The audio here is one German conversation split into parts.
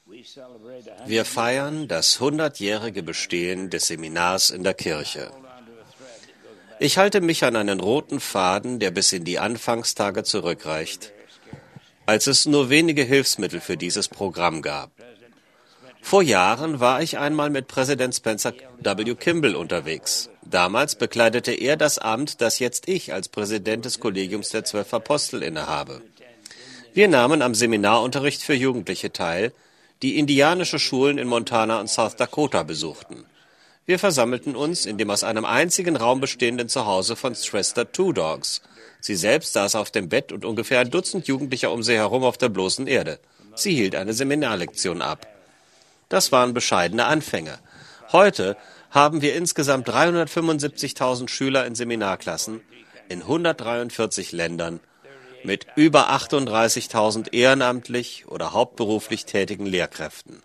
Wir feiern das 100-jährige Bestehen des Seminars in der Kirche. Ich halte mich an einen roten Faden, der bis in die Anfangstage zurückreicht, als es nur wenige Hilfsmittel für dieses Programm gab. Vor Jahren war ich einmal mit Präsident Spencer W. Kimball unterwegs. Damals bekleidete er das Amt, das jetzt ich als Präsident des Kollegiums der 12 Apostel innehabe. Wir nahmen am Seminarunterricht für Jugendliche teil, die indianische Schulen in Montana und South Dakota besuchten. Wir versammelten uns in dem aus einem einzigen Raum bestehenden Zuhause von Schwester Two Dogs. Sie selbst saß auf dem Bett und ungefähr ein Dutzend Jugendlicher um sie herum auf der bloßen Erde. Sie hielt eine Seminarlektion ab. Das waren bescheidene Anfänge. Heute haben wir insgesamt 375.000 Schüler in Seminarklassen in 143 Ländern mit über 38.000 ehrenamtlich oder hauptberuflich tätigen Lehrkräften.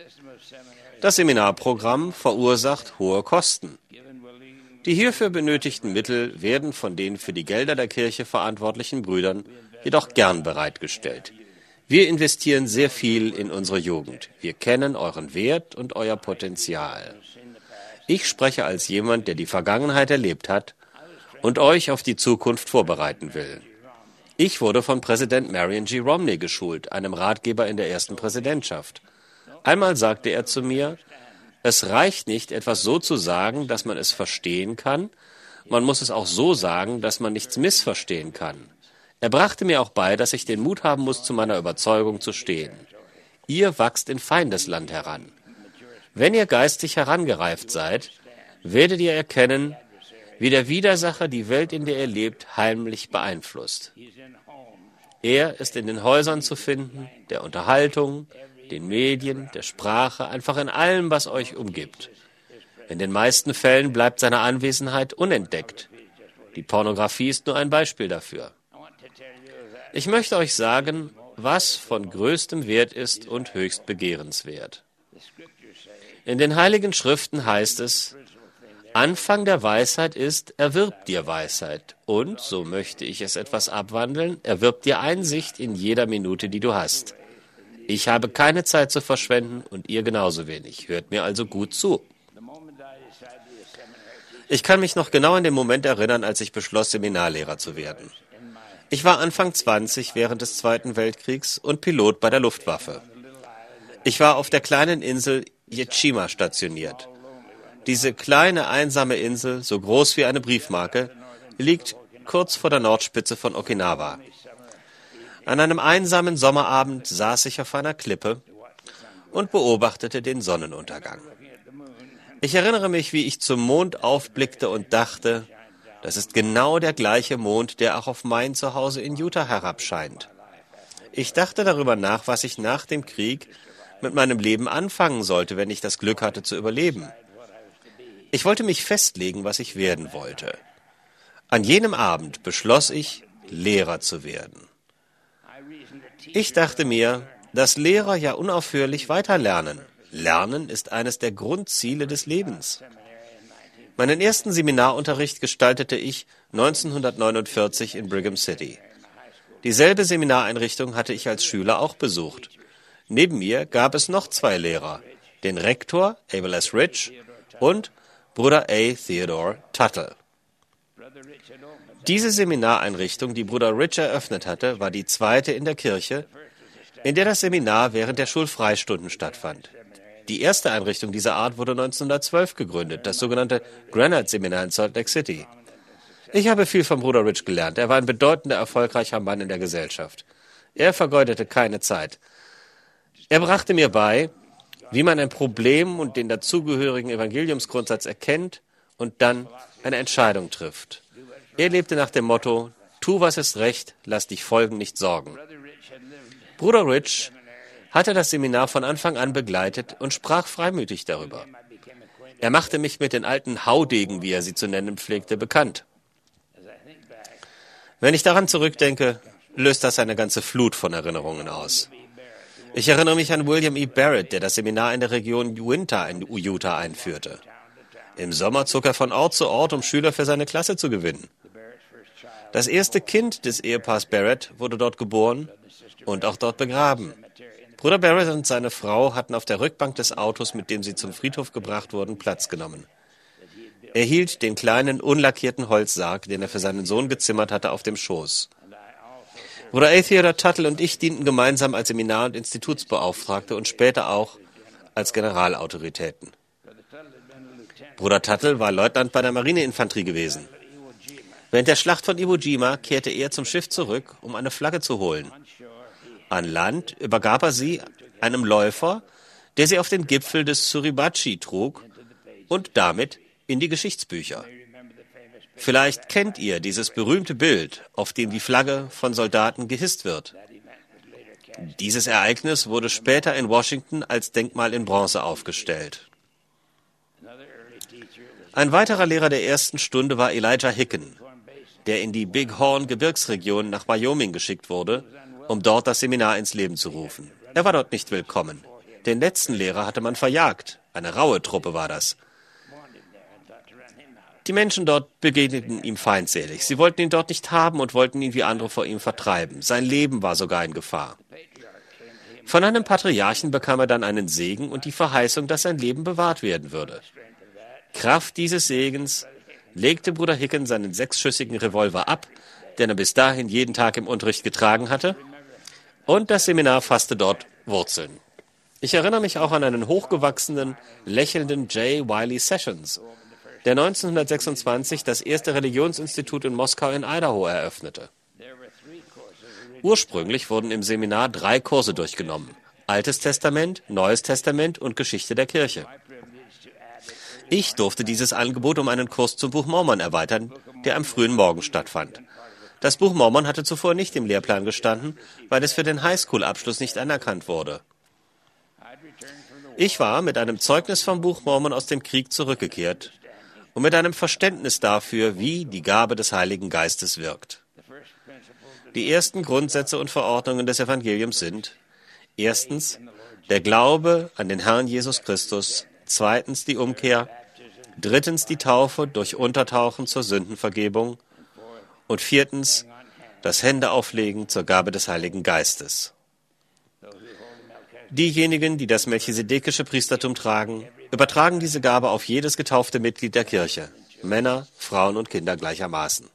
Das Seminarprogramm verursacht hohe Kosten. Die hierfür benötigten Mittel werden von den für die Gelder der Kirche verantwortlichen Brüdern jedoch gern bereitgestellt. Wir investieren sehr viel in unsere Jugend. Wir kennen euren Wert und euer Potenzial. Ich spreche als jemand, der die Vergangenheit erlebt hat und euch auf die Zukunft vorbereiten will. Ich wurde von Präsident Marion G. Romney geschult, einem Ratgeber in der ersten Präsidentschaft. Einmal sagte er zu mir, es reicht nicht, etwas so zu sagen, dass man es verstehen kann, man muss es auch so sagen, dass man nichts missverstehen kann. Er brachte mir auch bei, dass ich den Mut haben muss, zu meiner Überzeugung zu stehen. Ihr wachst in Feindesland heran. Wenn ihr geistig herangereift seid, werdet ihr erkennen, wie der Widersacher die Welt, in der er lebt, heimlich beeinflusst. Er ist in den Häusern zu finden, der Unterhaltung, den Medien, der Sprache, einfach in allem, was euch umgibt. In den meisten Fällen bleibt seine Anwesenheit unentdeckt. Die Pornografie ist nur ein Beispiel dafür. Ich möchte euch sagen, was von größtem Wert ist und höchst begehrenswert. In den Heiligen Schriften heißt es, Anfang der Weisheit ist, erwirb dir Weisheit. Und, so möchte ich es etwas abwandeln, erwirb dir Einsicht in jeder Minute, die du hast. Ich habe keine Zeit zu verschwenden und ihr genauso wenig. Hört mir also gut zu. Ich kann mich noch genau an den Moment erinnern, als ich beschloss, Seminarlehrer zu werden. Ich war Anfang 20 während des Zweiten Weltkriegs und Pilot bei der Luftwaffe. Ich war auf der kleinen Insel Yachiima stationiert. Diese kleine, einsame Insel, so groß wie eine Briefmarke, liegt kurz vor der Nordspitze von Okinawa. An einem einsamen Sommerabend saß ich auf einer Klippe und beobachtete den Sonnenuntergang. Ich erinnere mich, wie ich zum Mond aufblickte und dachte, das ist genau der gleiche Mond, der auch auf mein Zuhause in Utah herabscheint. Ich dachte darüber nach, was ich nach dem Krieg mit meinem Leben anfangen sollte, wenn ich das Glück hatte zu überleben. Ich wollte mich festlegen, was ich werden wollte. An jenem Abend beschloss ich, Lehrer zu werden. Ich dachte mir, dass Lehrer ja unaufhörlich weiterlernen. Lernen ist eines der Grundziele des Lebens. Meinen ersten Seminarunterricht gestaltete ich 1949 in Brigham City. Dieselbe Seminareinrichtung hatte ich als Schüler auch besucht. Neben mir gab es noch 2 Lehrer, den Rektor Abel S. Rich und Bruder A. Theodore Tuttle. Diese Seminareinrichtung, die Bruder Rich eröffnet hatte, war die zweite in der Kirche, in der das Seminar während der Schulfreistunden stattfand. Die erste Einrichtung dieser Art wurde 1912 gegründet, das sogenannte Granite-Seminar in Salt Lake City. Ich habe viel von Bruder Rich gelernt. Er war ein bedeutender, erfolgreicher Mann in der Gesellschaft. Er vergeudete keine Zeit. Er brachte mir bei, wie man ein Problem und den dazugehörigen Evangeliumsgrundsatz erkennt und dann eine Entscheidung trifft. Er lebte nach dem Motto, tu, was ist recht, lass dich folgen, nicht sorgen. Bruder Rich hatte das Seminar von Anfang an begleitet und sprach freimütig darüber. Er machte mich mit den alten Haudegen, wie er sie zu nennen pflegte, bekannt. Wenn ich daran zurückdenke, löst das eine ganze Flut von Erinnerungen aus. Ich erinnere mich an William E. Barrett, der das Seminar in der Region Uinta in Utah einführte. Im Sommer zog er von Ort zu Ort, um Schüler für seine Klasse zu gewinnen. Das erste Kind des Ehepaars Barrett wurde dort geboren und auch dort begraben. Bruder Barrett und seine Frau hatten auf der Rückbank des Autos, mit dem sie zum Friedhof gebracht wurden, Platz genommen. Er hielt den kleinen, unlackierten Holzsarg, den er für seinen Sohn gezimmert hatte, auf dem Schoß. Bruder A. Theodore Tuttle und ich dienten gemeinsam als Seminar- und Institutsbeauftragte und später auch als Generalautoritäten. Bruder Tuttle war Leutnant bei der Marineinfanterie gewesen. Während der Schlacht von Iwo Jima kehrte er zum Schiff zurück, um eine Flagge zu holen. An Land übergab er sie einem Läufer, der sie auf den Gipfel des Suribachi trug und damit in die Geschichtsbücher. Vielleicht kennt ihr dieses berühmte Bild, auf dem die Flagge von Soldaten gehisst wird. Dieses Ereignis wurde später in Washington als Denkmal in Bronze aufgestellt. Ein weiterer Lehrer der ersten Stunde war Elijah Hicken, der in die Bighorn-Gebirgsregion nach Wyoming geschickt wurde, um dort das Seminar ins Leben zu rufen. Er war dort nicht willkommen. Den letzten Lehrer hatte man verjagt. Eine raue Truppe war das. Die Menschen dort begegneten ihm feindselig. Sie wollten ihn dort nicht haben und wollten ihn wie andere vor ihm vertreiben. Sein Leben war sogar in Gefahr. Von einem Patriarchen bekam er dann einen Segen und die Verheißung, dass sein Leben bewahrt werden würde. Kraft dieses Segens legte Bruder Hicken seinen 6-schüssigen Revolver ab, den er bis dahin jeden Tag im Unterricht getragen hatte, und das Seminar fasste dort Wurzeln. Ich erinnere mich auch an einen hochgewachsenen, lächelnden J. Wiley Sessions, der 1926 das erste Religionsinstitut in Moskau in Idaho eröffnete. Ursprünglich wurden im Seminar 3 Kurse durchgenommen: Altes Testament, Neues Testament und Geschichte der Kirche. Ich durfte dieses Angebot um einen Kurs zum Buch Mormon erweitern, der am frühen Morgen stattfand. Das Buch Mormon hatte zuvor nicht im Lehrplan gestanden, weil es für den Highschool-Abschluss nicht anerkannt wurde. Ich war mit einem Zeugnis vom Buch Mormon aus dem Krieg zurückgekehrt und mit einem Verständnis dafür, wie die Gabe des Heiligen Geistes wirkt. Die ersten Grundsätze und Verordnungen des Evangeliums sind: erstens der Glaube an den Herrn Jesus Christus, zweitens die Umkehr, drittens die Taufe durch Untertauchen zur Sündenvergebung und viertens das Händeauflegen zur Gabe des Heiligen Geistes. Diejenigen, die das melchisedekische Priestertum tragen, übertragen diese Gabe auf jedes getaufte Mitglied der Kirche, Männer, Frauen und Kinder gleichermaßen.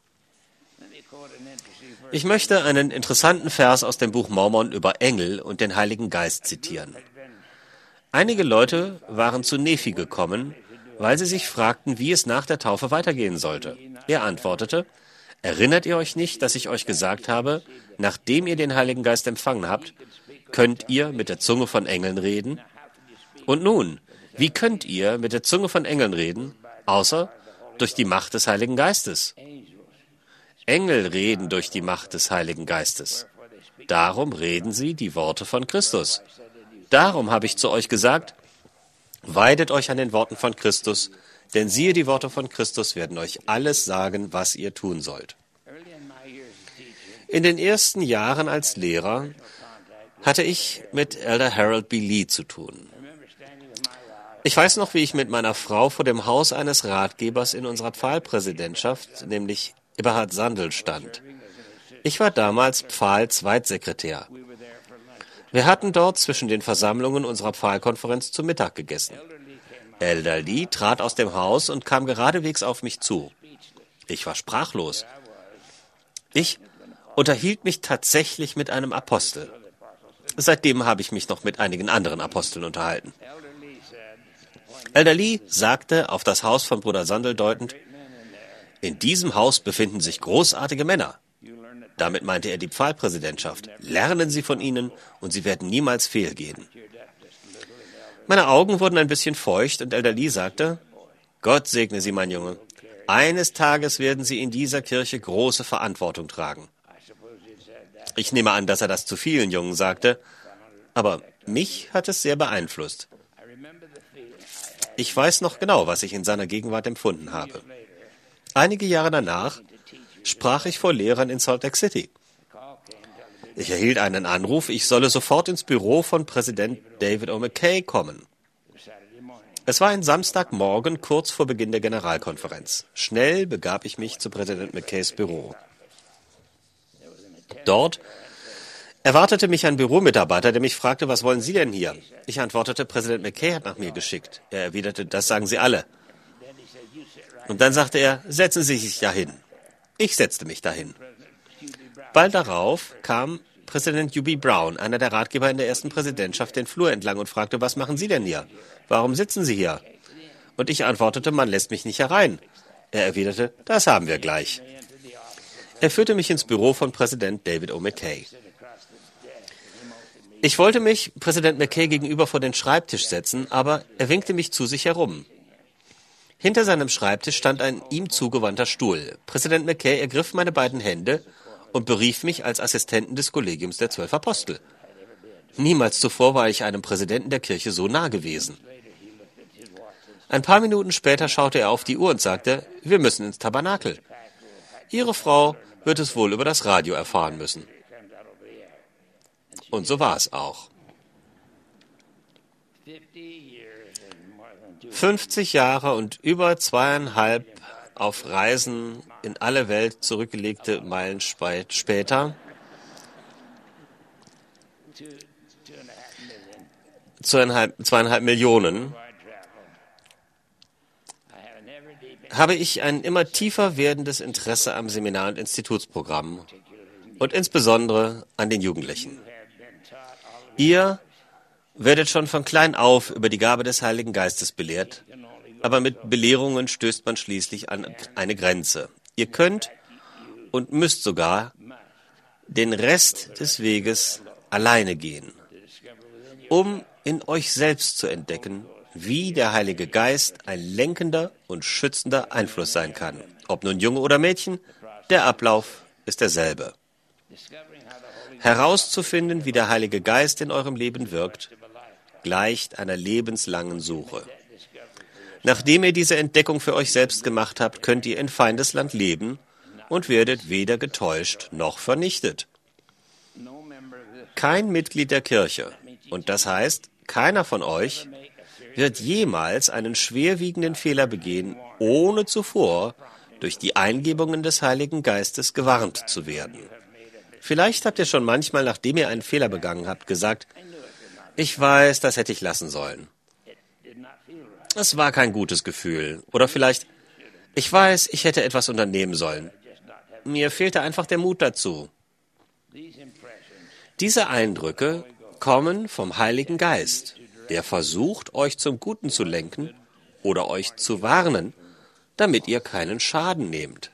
Ich möchte einen interessanten Vers aus dem Buch Mormon über Engel und den Heiligen Geist zitieren. Einige Leute waren zu Nephi gekommen, weil sie sich fragten, wie es nach der Taufe weitergehen sollte. Er antwortete: Erinnert ihr euch nicht, dass ich euch gesagt habe, nachdem ihr den Heiligen Geist empfangen habt, könnt ihr mit der Zunge von Engeln reden? Und nun, wie könnt ihr mit der Zunge von Engeln reden, außer durch die Macht des Heiligen Geistes? Engel reden durch die Macht des Heiligen Geistes. Darum reden sie die Worte von Christus. Darum habe ich zu euch gesagt, weidet euch an den Worten von Christus, denn siehe, die Worte von Christus werden euch alles sagen, was ihr tun sollt. In den ersten Jahren als Lehrer hatte ich mit Elder Harold B. Lee zu tun. Ich weiß noch, wie ich mit meiner Frau vor dem Haus eines Ratgebers in unserer Pfahlpräsidentschaft, nämlich Eberhard Sandl, stand. Ich war damals Pfahl-Zweitsekretär. Wir hatten dort zwischen den Versammlungen unserer Pfahlkonferenz zu Mittag gegessen. Elder Lee trat aus dem Haus und kam geradewegs auf mich zu. Ich war sprachlos. Ich unterhielt mich tatsächlich mit einem Apostel. Seitdem habe ich mich noch mit einigen anderen Aposteln unterhalten. Elder Lee sagte auf das Haus von Bruder Sandl deutend: In diesem Haus befinden sich großartige Männer. Damit meinte er die Pfahlpräsidentschaft. Lernen Sie von ihnen und Sie werden niemals fehlgehen. Meine Augen wurden ein bisschen feucht und Elder Lee sagte: Gott segne Sie, mein Junge. Eines Tages werden Sie in dieser Kirche große Verantwortung tragen. Ich nehme an, dass er das zu vielen Jungen sagte, aber mich hat es sehr beeinflusst. Ich weiß noch genau, was ich in seiner Gegenwart empfunden habe. Einige Jahre danach sprach ich vor Lehrern in Salt Lake City. Ich erhielt einen Anruf, ich solle sofort ins Büro von Präsident David O. McKay kommen. Es war ein Samstagmorgen kurz vor Beginn der Generalkonferenz. Schnell begab ich mich zu Präsident McKays Büro. Dort Erwartete mich ein Büromitarbeiter, der mich fragte, was wollen Sie denn hier? Ich antwortete, Präsident McKay hat nach mir geschickt. Er erwiderte, das sagen Sie alle. Und dann sagte er, setzen Sie sich dahin. Ich setzte mich dahin. Bald darauf kam Präsident Hubie Brown, einer der Ratgeber in der ersten Präsidentschaft, den Flur entlang und fragte, was machen Sie denn hier? Warum sitzen Sie hier? Und ich antwortete, man lässt mich nicht herein. Er erwiderte, das haben wir gleich. Er führte mich ins Büro von Präsident David O. McKay. Ich wollte mich Präsident McKay gegenüber vor den Schreibtisch setzen, aber er winkte mich zu sich herum. Hinter seinem Schreibtisch stand ein ihm zugewandter Stuhl. Präsident McKay ergriff meine beiden Hände und berief mich als Assistenten des Kollegiums der 12 Apostel. Niemals zuvor war ich einem Präsidenten der Kirche so nah gewesen. Ein paar Minuten später schaute er auf die Uhr und sagte, wir müssen ins Tabernakel. Ihre Frau wird es wohl über das Radio erfahren müssen. Und so war es auch. 50 Jahre und über 2,5 auf Reisen in alle Welt zurückgelegte Meilen später, 2,5 Millionen, habe ich ein immer tiefer werdendes Interesse am Seminar- und Institutsprogramm und insbesondere an den Jugendlichen. Ihr werdet schon von klein auf über die Gabe des Heiligen Geistes belehrt, aber mit Belehrungen stößt man schließlich an eine Grenze. Ihr könnt und müsst sogar den Rest des Weges alleine gehen, um in euch selbst zu entdecken, wie der Heilige Geist ein lenkender und schützender Einfluss sein kann. Ob nun Junge oder Mädchen, der Ablauf ist derselbe. Herauszufinden, wie der Heilige Geist in eurem Leben wirkt, gleicht einer lebenslangen Suche. Nachdem ihr diese Entdeckung für euch selbst gemacht habt, könnt ihr in Feindesland leben und werdet weder getäuscht noch vernichtet. Kein Mitglied der Kirche, und das heißt, keiner von euch, wird jemals einen schwerwiegenden Fehler begehen, ohne zuvor durch die Eingebungen des Heiligen Geistes gewarnt zu werden. Vielleicht habt ihr schon manchmal, nachdem ihr einen Fehler begangen habt, gesagt, ich weiß, das hätte ich lassen sollen. Es war kein gutes Gefühl. Oder vielleicht, ich weiß, ich hätte etwas unternehmen sollen. Mir fehlte einfach der Mut dazu. Diese Eindrücke kommen vom Heiligen Geist, der versucht, euch zum Guten zu lenken oder euch zu warnen, damit ihr keinen Schaden nehmt.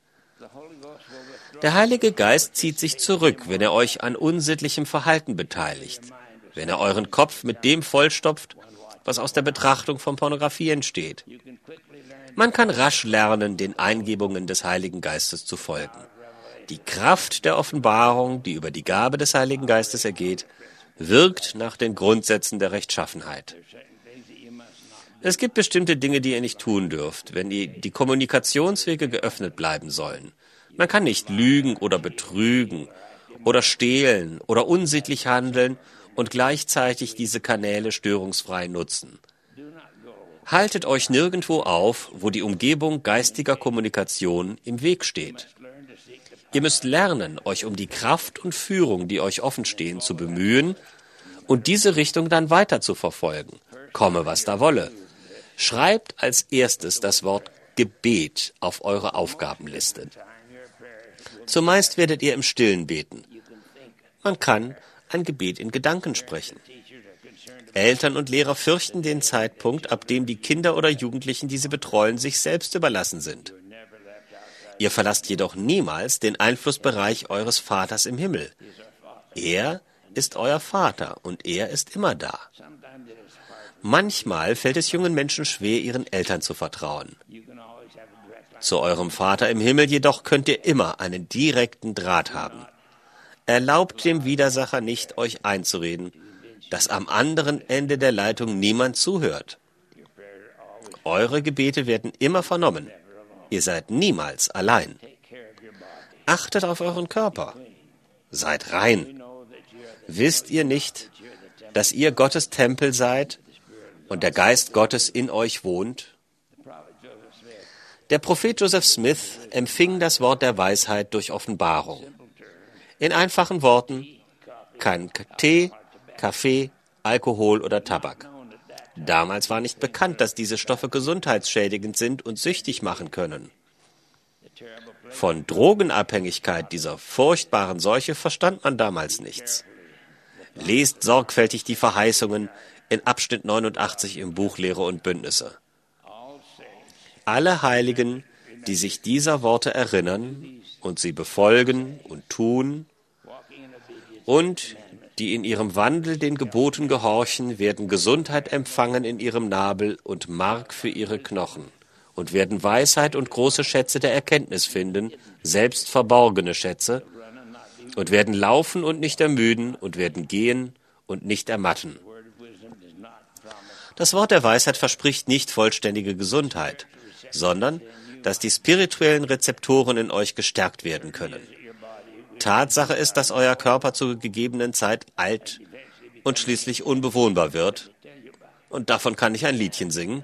Der Heilige Geist zieht sich zurück, wenn er euch an unsittlichem Verhalten beteiligt, wenn er euren Kopf mit dem vollstopft, was aus der Betrachtung von Pornografie entsteht. Man kann rasch lernen, den Eingebungen des Heiligen Geistes zu folgen. Die Kraft der Offenbarung, die über die Gabe des Heiligen Geistes ergeht, wirkt nach den Grundsätzen der Rechtschaffenheit. Es gibt bestimmte Dinge, die ihr nicht tun dürft, wenn die Kommunikationswege geöffnet bleiben sollen. Man kann nicht lügen oder betrügen oder stehlen oder unsittlich handeln und gleichzeitig diese Kanäle störungsfrei nutzen. Haltet euch nirgendwo auf, wo die Umgebung geistiger Kommunikation im Weg steht. Ihr müsst lernen, euch um die Kraft und Führung, die euch offenstehen, zu bemühen und diese Richtung dann weiter zu verfolgen, komme was da wolle. Schreibt als erstes das Wort Gebet auf eure Aufgabenliste. Zumeist werdet ihr im Stillen beten. Man kann ein Gebet in Gedanken sprechen. Eltern und Lehrer fürchten den Zeitpunkt, ab dem die Kinder oder Jugendlichen, die sie betreuen, sich selbst überlassen sind. Ihr verlasst jedoch niemals den Einflussbereich eures Vaters im Himmel. Er ist euer Vater und er ist immer da. Manchmal fällt es jungen Menschen schwer, ihren Eltern zu vertrauen. Zu eurem Vater im Himmel jedoch könnt ihr immer einen direkten Draht haben. Erlaubt dem Widersacher nicht, euch einzureden, dass am anderen Ende der Leitung niemand zuhört. Eure Gebete werden immer vernommen. Ihr seid niemals allein. Achtet auf euren Körper. Seid rein. Wisst ihr nicht, dass ihr Gottes Tempel seid und der Geist Gottes in euch wohnt? Der Prophet Joseph Smith empfing das Wort der Weisheit durch Offenbarung. In einfachen Worten, keinen Tee, Kaffee, Alkohol oder Tabak. Damals war nicht bekannt, dass diese Stoffe gesundheitsschädigend sind und süchtig machen können. Von Drogenabhängigkeit dieser furchtbaren Seuche verstand man damals nichts. Lest sorgfältig die Verheißungen in Abschnitt 89 im Buch Lehre und Bündnisse. Alle Heiligen, die sich dieser Worte erinnern und sie befolgen und tun und die in ihrem Wandel den Geboten gehorchen, werden Gesundheit empfangen in ihrem Nabel und Mark für ihre Knochen und werden Weisheit und große Schätze der Erkenntnis finden, selbst verborgene Schätze, und werden laufen und nicht ermüden und werden gehen und nicht ermatten. Das Wort der Weisheit verspricht nicht vollständige Gesundheit, sondern dass die spirituellen Rezeptoren in euch gestärkt werden können. Tatsache ist, dass euer Körper zur gegebenen Zeit alt und schließlich unbewohnbar wird. Und davon kann ich ein Liedchen singen.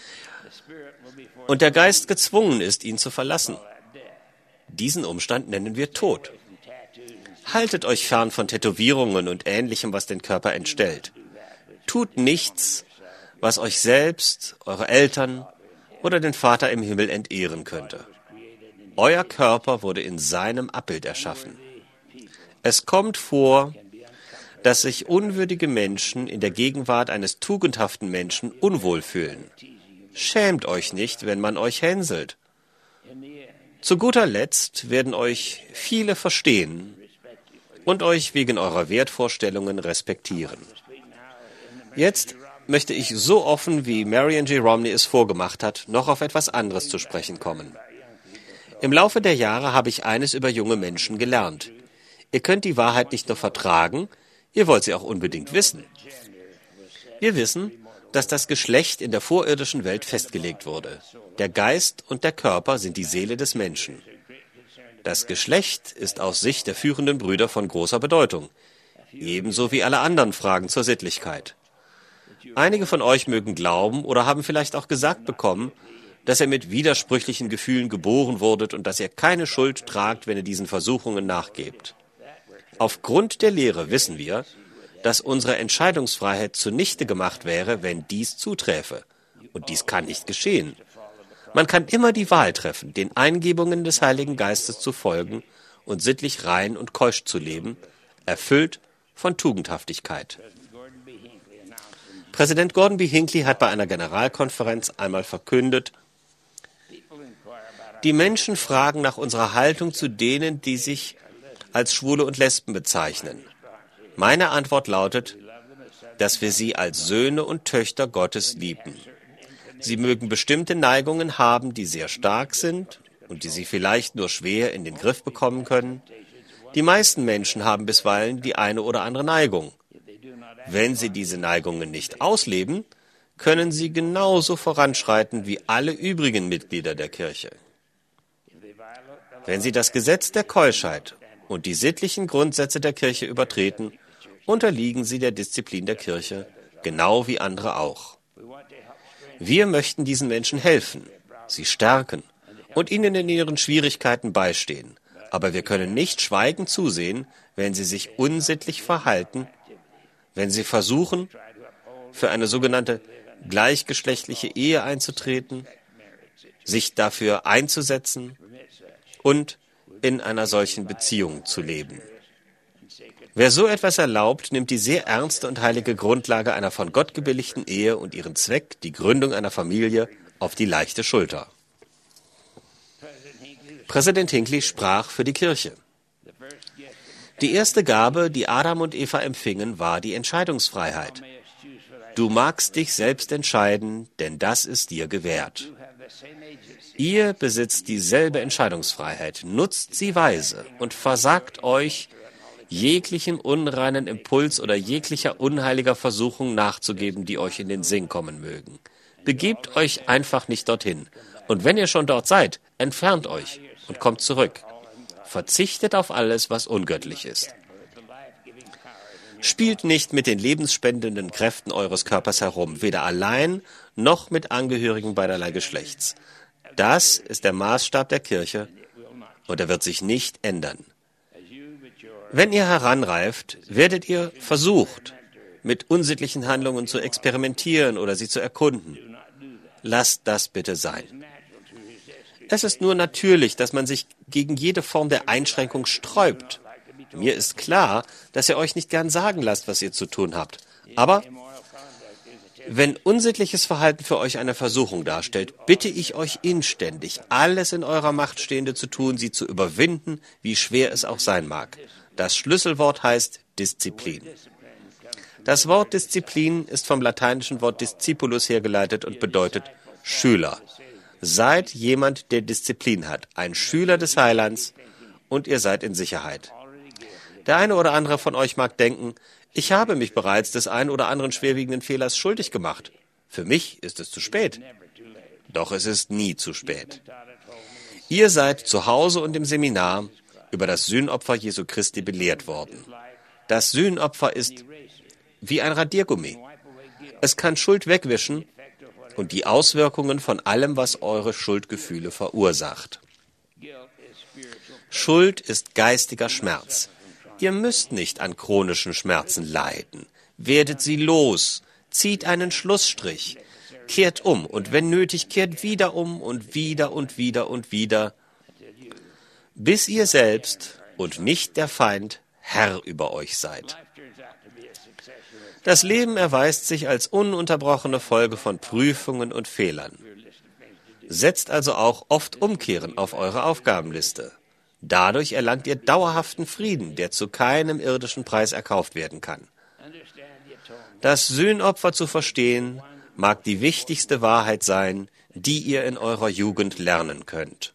Und der Geist gezwungen ist, ihn zu verlassen. Diesen Umstand nennen wir Tod. Haltet euch fern von Tätowierungen und Ähnlichem, was den Körper entstellt. Tut nichts, was euch selbst, eure Eltern oder den Vater im Himmel entehren könnte. Euer Körper wurde in seinem Abbild erschaffen. Es kommt vor, dass sich unwürdige Menschen in der Gegenwart eines tugendhaften Menschen unwohl fühlen. Schämt euch nicht, wenn man euch hänselt. Zu guter Letzt werden euch viele verstehen und euch wegen eurer Wertvorstellungen respektieren. Jetzt möchte ich so offen, wie Marion G. Romney es vorgemacht hat, noch auf etwas anderes zu sprechen kommen. Im Laufe der Jahre habe ich eines über junge Menschen gelernt. Ihr könnt die Wahrheit nicht nur vertragen, ihr wollt sie auch unbedingt wissen. Wir wissen, dass das Geschlecht in der vorirdischen Welt festgelegt wurde. Der Geist und der Körper sind die Seele des Menschen. Das Geschlecht ist aus Sicht der führenden Brüder von großer Bedeutung, ebenso wie alle anderen Fragen zur Sittlichkeit. Einige von euch mögen glauben oder haben vielleicht auch gesagt bekommen, dass ihr mit widersprüchlichen Gefühlen geboren wurdet und dass ihr keine Schuld tragt, wenn ihr diesen Versuchungen nachgebt. Aufgrund der Lehre wissen wir, dass unsere Entscheidungsfreiheit zunichte gemacht wäre, wenn dies zuträfe. Und dies kann nicht geschehen. Man kann immer die Wahl treffen, den Eingebungen des Heiligen Geistes zu folgen und sittlich rein und keusch zu leben, erfüllt von Tugendhaftigkeit. Präsident Gordon B. Hinckley hat bei einer Generalkonferenz einmal verkündet: Die Menschen fragen nach unserer Haltung zu denen, die sich als Schwule und Lesben bezeichnen. Meine Antwort lautet, dass wir sie als Söhne und Töchter Gottes lieben. Sie mögen bestimmte Neigungen haben, die sehr stark sind und die sie vielleicht nur schwer in den Griff bekommen können. Die meisten Menschen haben bisweilen die eine oder andere Neigung. Wenn sie diese Neigungen nicht ausleben, können sie genauso voranschreiten wie alle übrigen Mitglieder der Kirche. Wenn sie das Gesetz der Keuschheit und die sittlichen Grundsätze der Kirche übertreten, unterliegen sie der Disziplin der Kirche, genau wie andere auch. Wir möchten diesen Menschen helfen, sie stärken und ihnen in ihren Schwierigkeiten beistehen. Aber wir können nicht schweigend zusehen, wenn sie sich unsittlich verhalten, wenn sie versuchen, für eine sogenannte gleichgeschlechtliche Ehe einzutreten, sich dafür einzusetzen und in einer solchen Beziehung zu leben. Wer so etwas erlaubt, nimmt die sehr ernste und heilige Grundlage einer von Gott gebilligten Ehe und ihren Zweck, die Gründung einer Familie, auf die leichte Schulter. Präsident Hinckley sprach für die Kirche. Die erste Gabe, die Adam und Eva empfingen, war die Entscheidungsfreiheit. Du magst dich selbst entscheiden, denn das ist dir gewährt. Ihr besitzt dieselbe Entscheidungsfreiheit, nutzt sie weise und versagt euch, jeglichem unreinen Impuls oder jeglicher unheiliger Versuchung nachzugeben, die euch in den Sinn kommen mögen. Begebt euch einfach nicht dorthin. Und wenn ihr schon dort seid, entfernt euch und kommt zurück. Verzichtet auf alles, was ungöttlich ist. Spielt nicht mit den lebensspendenden Kräften eures Körpers herum, weder allein noch mit Angehörigen beiderlei Geschlechts. Das ist der Maßstab der Kirche und er wird sich nicht ändern. Wenn ihr heranreift, werdet ihr versucht, mit unsittlichen Handlungen zu experimentieren oder sie zu erkunden. Lasst das bitte sein. Es ist nur natürlich, dass man sich gegen jede Form der Einschränkung sträubt. Mir ist klar, dass ihr euch nicht gern sagen lasst, was ihr zu tun habt. Aber wenn unsittliches Verhalten für euch eine Versuchung darstellt, bitte ich euch inständig, alles in eurer Macht Stehende zu tun, sie zu überwinden, wie schwer es auch sein mag. Das Schlüsselwort heißt Disziplin. Das Wort Disziplin ist vom lateinischen Wort discipulus hergeleitet und bedeutet Schüler. Seid jemand, der Disziplin hat, ein Schüler des Heilands, und ihr seid in Sicherheit. Der eine oder andere von euch mag denken, ich habe mich bereits des einen oder anderen schwerwiegenden Fehlers schuldig gemacht. Für mich ist es zu spät. Doch es ist nie zu spät. Ihr seid zu Hause und im Seminar über das Sühnopfer Jesu Christi belehrt worden. Das Sühnopfer ist wie ein Radiergummi. Es kann Schuld wegwischen und die Auswirkungen von allem, was eure Schuldgefühle verursacht. Schuld ist geistiger Schmerz. Ihr müsst nicht an chronischen Schmerzen leiden. Werdet sie los, zieht einen Schlussstrich, kehrt um und wenn nötig, kehrt wieder um und wieder und wieder und wieder, bis ihr selbst und nicht der Feind Herr über euch seid. Das Leben erweist sich als ununterbrochene Folge von Prüfungen und Fehlern. Setzt also auch oft Umkehren auf eure Aufgabenliste. Dadurch erlangt ihr dauerhaften Frieden, der zu keinem irdischen Preis erkauft werden kann. Das Sühnopfer zu verstehen, mag die wichtigste Wahrheit sein, die ihr in eurer Jugend lernen könnt.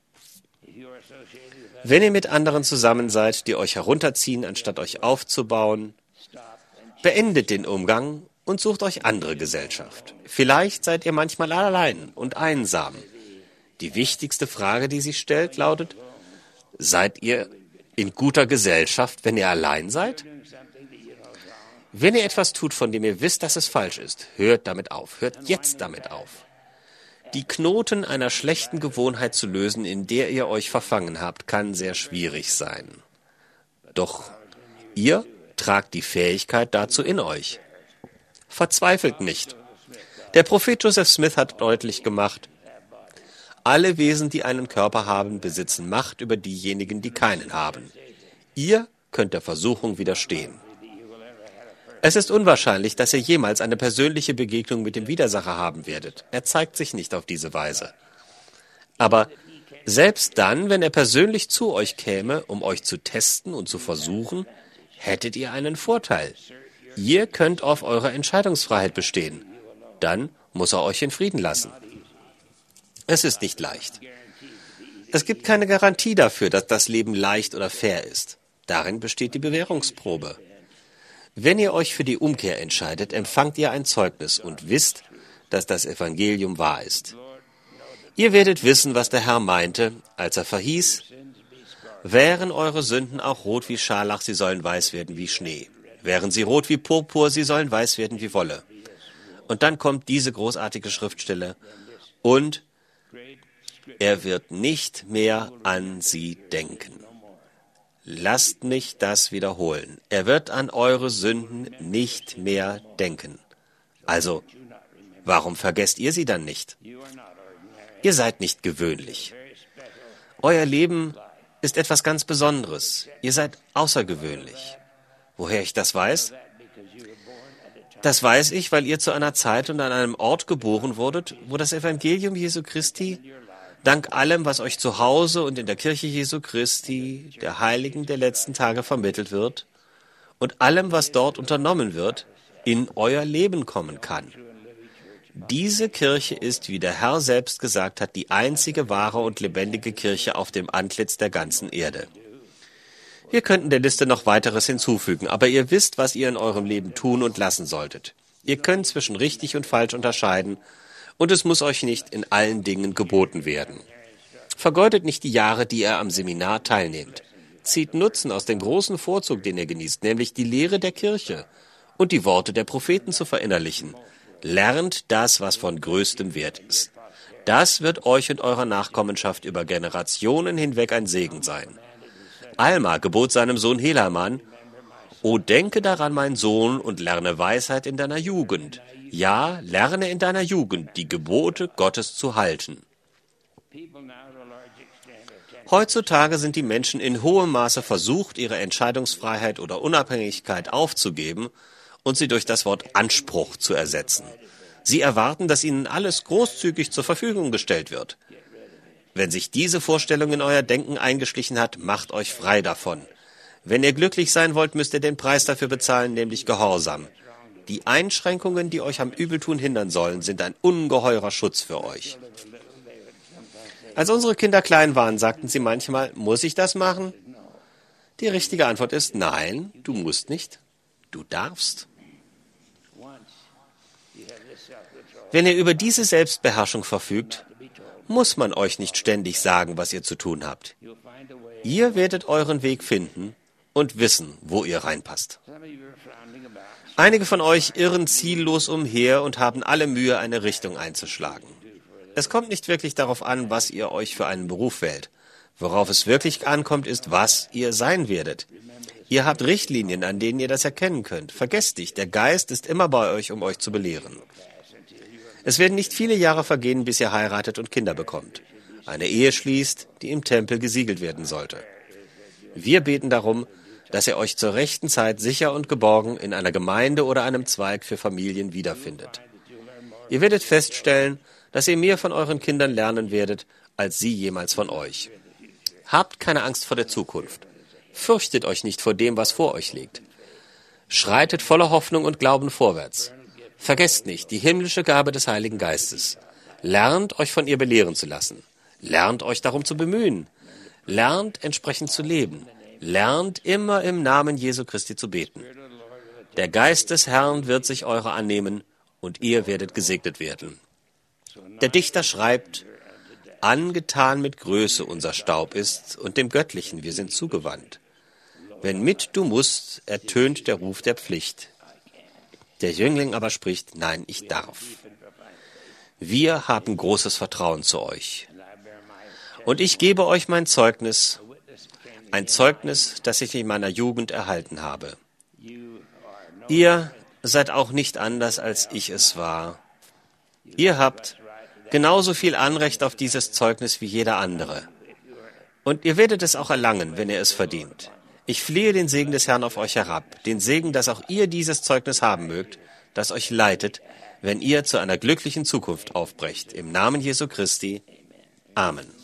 Wenn ihr mit anderen zusammen seid, die euch herunterziehen, anstatt euch aufzubauen, beendet den Umgang und sucht euch andere Gesellschaft. Vielleicht seid ihr manchmal allein und einsam. Die wichtigste Frage, die sich stellt, lautet, seid ihr in guter Gesellschaft, wenn ihr allein seid? Wenn ihr etwas tut, von dem ihr wisst, dass es falsch ist, hört damit auf. Hört jetzt damit auf. Die Knoten einer schlechten Gewohnheit zu lösen, in der ihr euch verfangen habt, kann sehr schwierig sein. Doch ihr tragt die Fähigkeit dazu in euch. Verzweifelt nicht. Der Prophet Joseph Smith hat deutlich gemacht, alle Wesen, die einen Körper haben, besitzen Macht über diejenigen, die keinen haben. Ihr könnt der Versuchung widerstehen. Es ist unwahrscheinlich, dass ihr jemals eine persönliche Begegnung mit dem Widersacher haben werdet. Er zeigt sich nicht auf diese Weise. Aber selbst dann, wenn er persönlich zu euch käme, um euch zu testen und zu versuchen, hättet ihr einen Vorteil. Ihr könnt auf eure Entscheidungsfreiheit bestehen. Dann muss er euch in Frieden lassen. Es ist nicht leicht. Es gibt keine Garantie dafür, dass das Leben leicht oder fair ist. Darin besteht die Bewährungsprobe. Wenn ihr euch für die Umkehr entscheidet, empfangt ihr ein Zeugnis und wisst, dass das Evangelium wahr ist. Ihr werdet wissen, was der Herr meinte, als er verhieß, wären eure Sünden auch rot wie Scharlach, sie sollen weiß werden wie Schnee. Wären sie rot wie Purpur, sie sollen weiß werden wie Wolle. Und dann kommt diese großartige Schriftstelle, und er wird nicht mehr an sie denken. Lasst mich das wiederholen. Er wird an eure Sünden nicht mehr denken. Also, warum vergesst ihr sie dann nicht? Ihr seid nicht gewöhnlich. Euer Leben ist etwas ganz Besonderes. Ihr seid außergewöhnlich. Woher ich das weiß? Das weiß ich, weil ihr zu einer Zeit und an einem Ort geboren wurdet, wo das Evangelium Jesu Christi dank allem, was euch zu Hause und in der Kirche Jesu Christi, der Heiligen der letzten Tage, vermittelt wird und allem, was dort unternommen wird, in euer Leben kommen kann. Diese Kirche ist, wie der Herr selbst gesagt hat, die einzige wahre und lebendige Kirche auf dem Antlitz der ganzen Erde. Wir könnten der Liste noch weiteres hinzufügen, aber ihr wisst, was ihr in eurem Leben tun und lassen solltet. Ihr könnt zwischen richtig und falsch unterscheiden, und es muss euch nicht in allen Dingen geboten werden. Vergeudet nicht die Jahre, die ihr am Seminar teilnehmt. Zieht Nutzen aus dem großen Vorzug, den ihr genießt, nämlich die Lehre der Kirche und die Worte der Propheten zu verinnerlichen. Lernt das, was von größtem Wert ist. Das wird euch und eurer Nachkommenschaft über Generationen hinweg ein Segen sein. Alma gebot seinem Sohn Helaman: O denke daran, mein Sohn, und lerne Weisheit in deiner Jugend. Ja, lerne in deiner Jugend, die Gebote Gottes zu halten. Heutzutage sind die Menschen in hohem Maße versucht, ihre Entscheidungsfreiheit oder Unabhängigkeit aufzugeben und sie durch das Wort Anspruch zu ersetzen. Sie erwarten, dass ihnen alles großzügig zur Verfügung gestellt wird. Wenn sich diese Vorstellung in euer Denken eingeschlichen hat, macht euch frei davon. Wenn ihr glücklich sein wollt, müsst ihr den Preis dafür bezahlen, nämlich Gehorsam. Die Einschränkungen, die euch am Übeltun hindern sollen, sind ein ungeheurer Schutz für euch. Als unsere Kinder klein waren, sagten sie manchmal: Muss ich das machen? Die richtige Antwort ist: Nein, du musst nicht. Du darfst. Wenn ihr über diese Selbstbeherrschung verfügt, muss man euch nicht ständig sagen, was ihr zu tun habt. Ihr werdet euren Weg finden und wissen, wo ihr reinpasst. Einige von euch irren ziellos umher und haben alle Mühe, eine Richtung einzuschlagen. Es kommt nicht wirklich darauf an, was ihr euch für einen Beruf wählt. Worauf es wirklich ankommt, ist, was ihr sein werdet. Ihr habt Richtlinien, an denen ihr das erkennen könnt. Vergesst nicht, der Geist ist immer bei euch, um euch zu belehren. Es werden nicht viele Jahre vergehen, bis ihr heiratet und Kinder bekommt. Eine Ehe schließt, die im Tempel gesiegelt werden sollte. Wir beten darum, dass ihr euch zur rechten Zeit sicher und geborgen in einer Gemeinde oder einem Zweig für Familien wiederfindet. Ihr werdet feststellen, dass ihr mehr von euren Kindern lernen werdet, als sie jemals von euch. Habt keine Angst vor der Zukunft. Fürchtet euch nicht vor dem, was vor euch liegt. Schreitet voller Hoffnung und Glauben vorwärts. Vergesst nicht die himmlische Gabe des Heiligen Geistes. Lernt, euch von ihr belehren zu lassen. Lernt, euch darum zu bemühen. Lernt, entsprechend zu leben. Lernt, immer im Namen Jesu Christi zu beten. Der Geist des Herrn wird sich eurer annehmen und ihr werdet gesegnet werden. Der Dichter schreibt: Angetan mit Größe unser Staub ist und dem Göttlichen wir sind zugewandt. Wenn mit du musst, ertönt der Ruf der Pflicht. Der Jüngling aber spricht: Nein, ich darf. Wir haben großes Vertrauen zu euch. Und ich gebe euch mein Zeugnis, ein Zeugnis, das ich in meiner Jugend erhalten habe. Ihr seid auch nicht anders, als ich es war. Ihr habt genauso viel Anrecht auf dieses Zeugnis wie jeder andere. Und ihr werdet es auch erlangen, wenn ihr es verdient. Ich flehe den Segen des Herrn auf euch herab, den Segen, dass auch ihr dieses Zeugnis haben mögt, das euch leitet, wenn ihr zu einer glücklichen Zukunft aufbrecht. Im Namen Jesu Christi. Amen.